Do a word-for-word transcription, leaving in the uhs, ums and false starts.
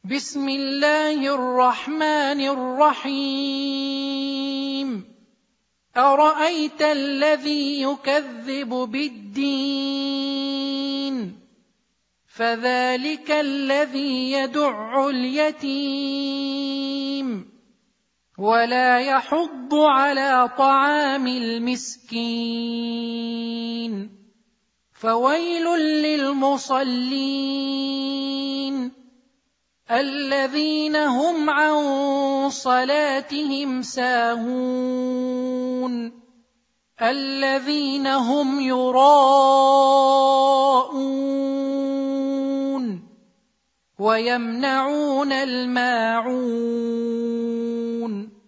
بسم الله الرحمن الرحيم أرأيت الذي يكذب بالدين فذلك الذي يدع اليتيم ولا يحض على طعام المسكين فويل للمصلين الذين هم عن صلاتهم ساهون الذين هم يراءون ويمنعون الماعون